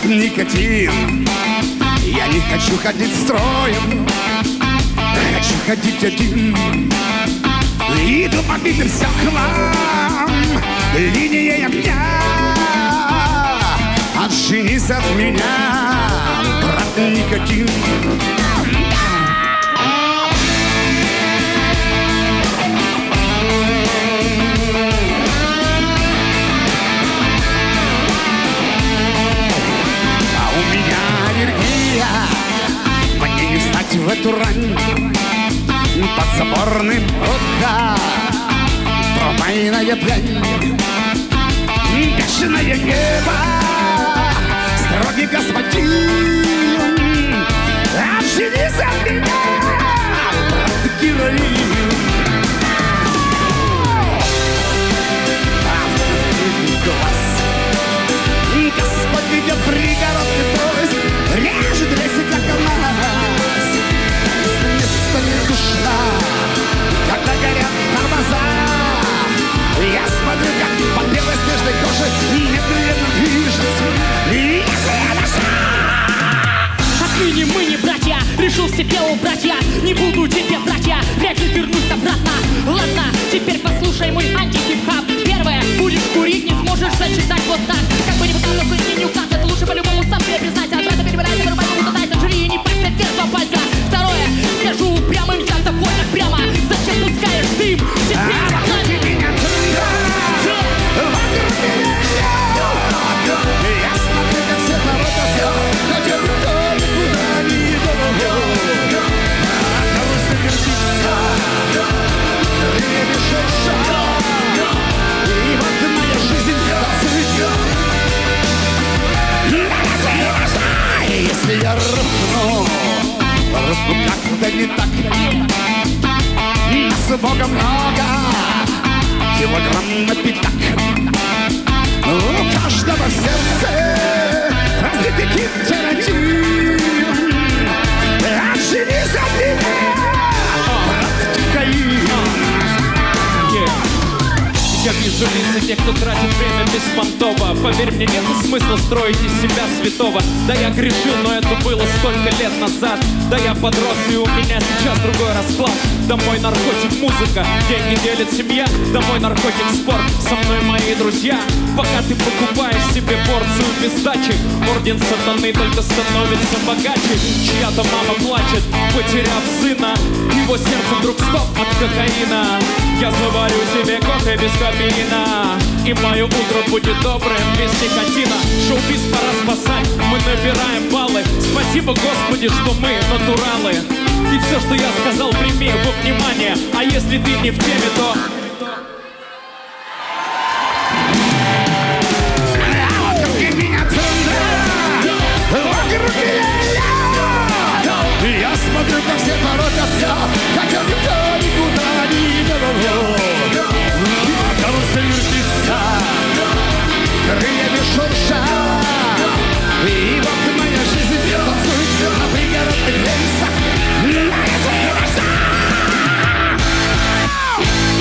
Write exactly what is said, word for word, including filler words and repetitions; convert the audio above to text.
никотин. Я не хочу ходить строем, хочу ходить один. Иду по битым стеклам линией огня. Отженись от меня, брат никотин. Мне не стать в эту рань подзаборным утка, трамвайная дрянь, бешеное небо, строгий господин. Отженись от меня, брат героин. Господь ведет пригородный поезд, режет рельсы, как алмаз. Если мне станет душно, когда горят тормоза, я смотрю, как по белой снежной коже медленно движется лезвие ножа. Отныне мы не братья, решил себе убрать я. Не буду тебе, братья, вряд ли вернусь обратно. Ладно, теперь послушай мой анти-хип-хап. Первое, будешь курить, не сможешь зачитать вот так. Как бы не пытался быть не указ, это лучше по-любому сам себе признать. А брата перебирайся, вырубай, буду дать, отжри и не пасть вверх два пальца. Второе, скажу упрямым, я довольно прямо. Зачем пускаешь дым? Теперь я смотрю, как все торопятся, хотя бы кто никуда не идет. А кого совершится, время шершат. И вот моя жизнь танцует. Если я рухну, рухну как-то не так. Нас Бога много, килограмм на пятак. У каждого в сердце разбитый киптератин. Отженись от меня, брат кокаин. Я вижу лица тех, кто тратит время беспонтово. Поверь мне, нет смысла строить из себя святого. Да я грешил, но это было столько лет назад. Да я подрос, и у меня сейчас другой расклад. Домой наркотик, музыка, деньги делит семья. Домой наркотик, спорт, со мной мои друзья. Пока ты покупаешь себе порцию без сдачи, орден сатаны только становится богаче. Чья-то мама плачет, потеряв сына. Его сердце вдруг стоп от кокаина. Я заварю себе кофе без кофеина, и мое утро будет добрым без никотина. Шоу-биз пора спасать, мы набираем баллы. Спасибо, Господи, что мы натуралы. И все, что я сказал, прими во внимание. А если ты не в теме, то